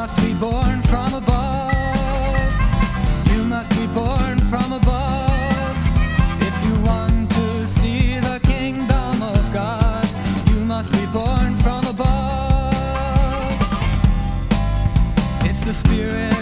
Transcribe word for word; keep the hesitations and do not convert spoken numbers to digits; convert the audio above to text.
must be born from above. You must be born from above. If you want to see the kingdom of God, you must be born from above. It's the Spirit